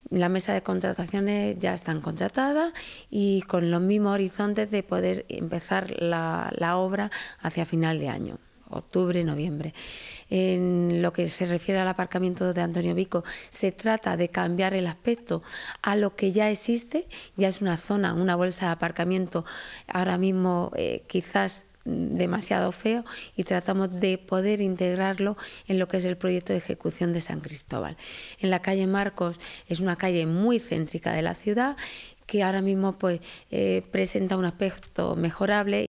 La mesa de contrataciones ya están contratadas y con los mismos horizontes de poder empezar la obra hacia final de año, octubre, noviembre. En lo que se refiere al aparcamiento de Antonio Vico, se trata de cambiar el aspecto a lo que ya existe, ya es una zona, una bolsa de aparcamiento ahora mismo quizás demasiado feo, y tratamos de poder integrarlo en lo que es el proyecto de ejecución de San Cristóbal. En la calle Marcos es una calle muy céntrica de la ciudad que ahora mismo presenta un aspecto mejorable.